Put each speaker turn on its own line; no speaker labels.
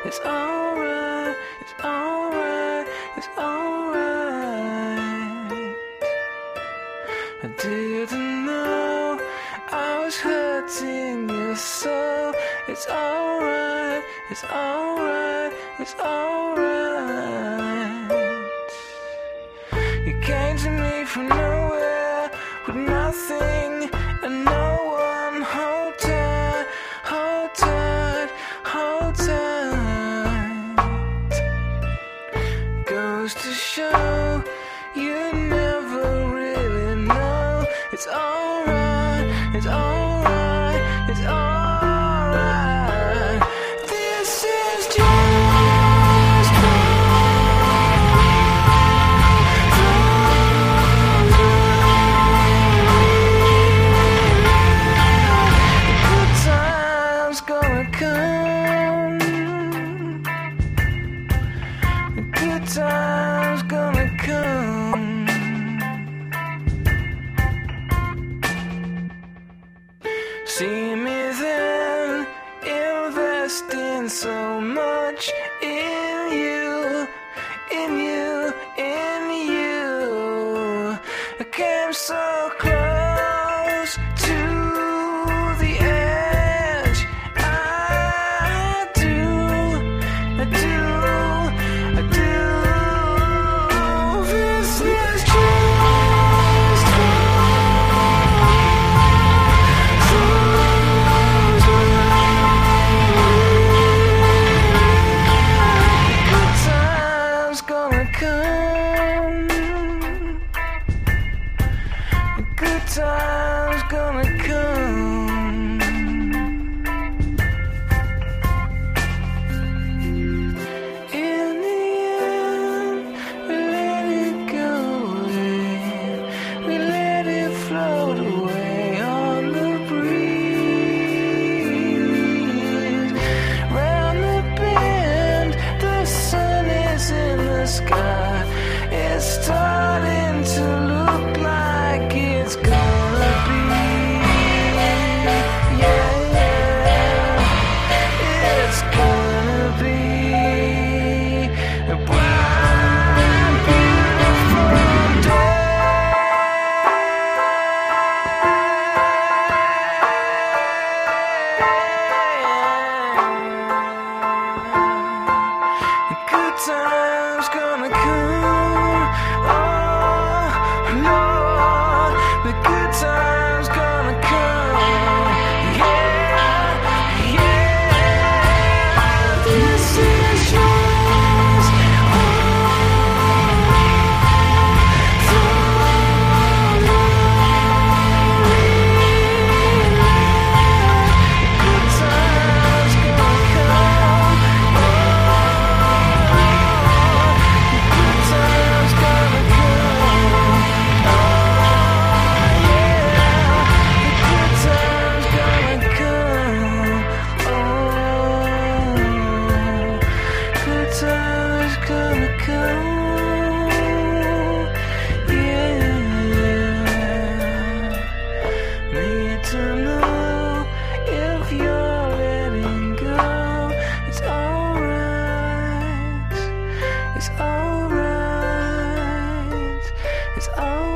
it's alright, it's alright, it's alright. I didn't know I was hurting you so. It's alright, it's alright, it's alright. You came to me from nowhere with nothing and no one. Hold tight, hold tight, hold tight. Goes to show you never really know. It's alright, it's alright, it's alright. This is just good times gonna come. Good times gonna come. See me then, investing so much in you, in you, in you. I came so close to the edge. I do, I do, I do. This is just good times gonna come. Good times gonna come. In the end, we let it go away. We let it float away on the breeze. Round the bend, the sun is in the sky. It's starting to look like it's gonna be. Yeah, it's gonna be a bright, beautiful day. Good times gonna come. Oh Lord, the good times gonna come. Yeah, yeah. This is yours. Good times gonna come. Good times gonna come. Oh yeah, good times gonna come. Oh, good times gonna come. Yeah, need to know if you're letting go. It's alright. It's alright. It's alright.